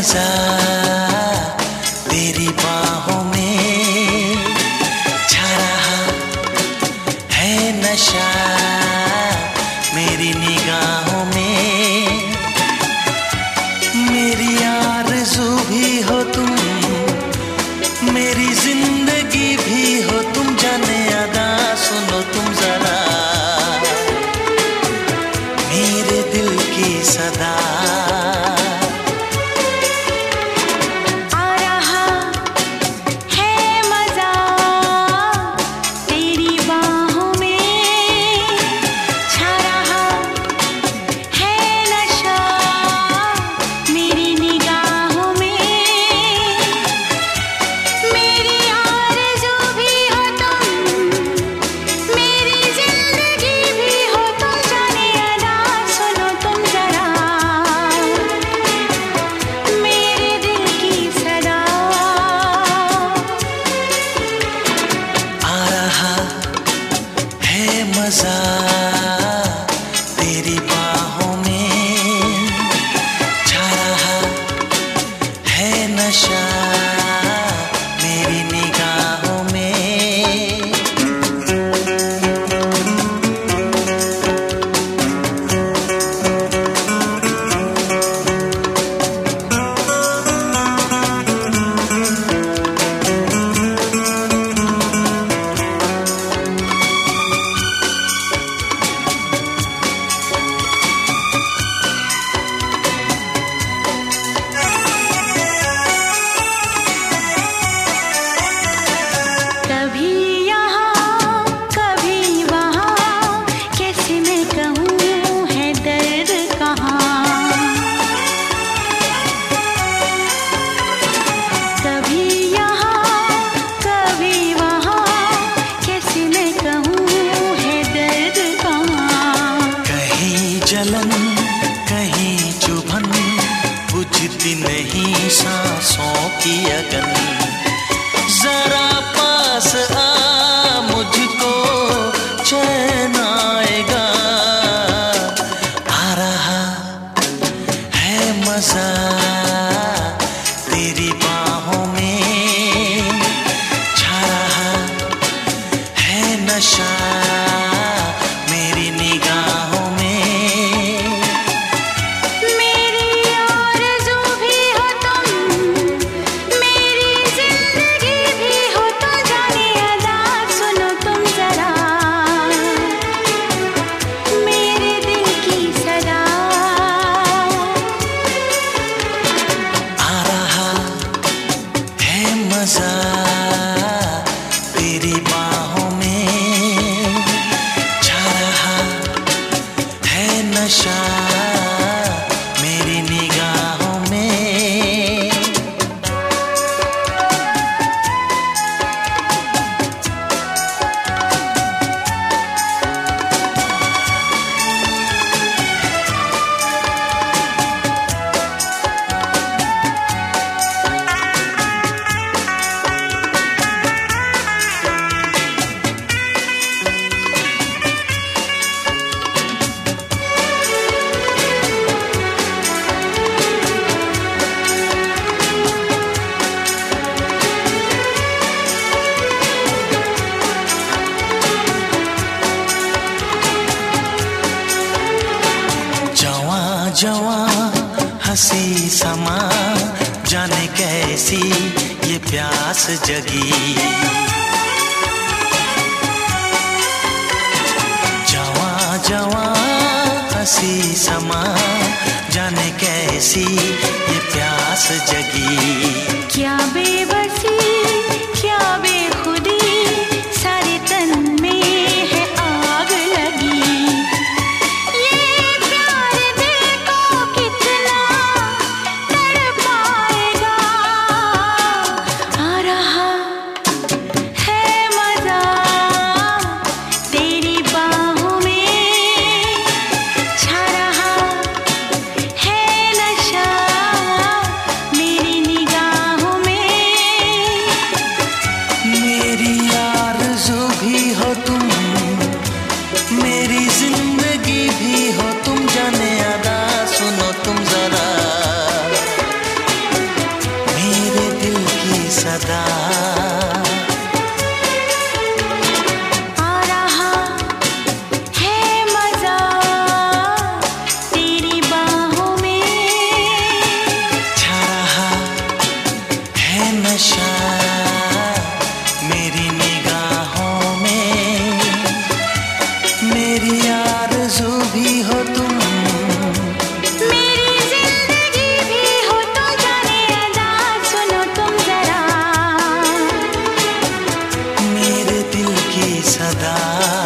मजा तेरी बाहों में, छा रहा है नशा मेरी निगाहों में। मेरी आरज़ू भी हो तुम, मेरी जिंदगी भी हो तुम, जाने अदा सुनो तुम जरा मेरे दिल की सदा। मजा तेरी बाहों में, छा रहा है नशा मेरी निगाहों में। जलन कहीं चुभन बुझती नहीं सांसों की अगन। जरा पास आ मुझको चैन आएगा, आ रहा है मजा तेरी बाहों में, छा रहा है नशा मेरी निगाहों में। मजा तेरी बाहों में, छा रहा है नशा मेरी निगाहों में। जवां हंसी समा, जाने कैसी ये प्यास जगी। जवां जवां हंसी समा, जाने कैसी ये प्यास जगी। क्या बेबसी क्या बेखुदी, सारे तन में है आग लगी। सदा। आ रहा है मजा तेरी बाहों में, छा रहा है नशा मेरी निगाहों में। मेरी आरज़ू भी हो तुम, मेरी जिंदगी भी हो तुम, जाने अदा सुनो तुम जरा, मेरे दिल की सदा।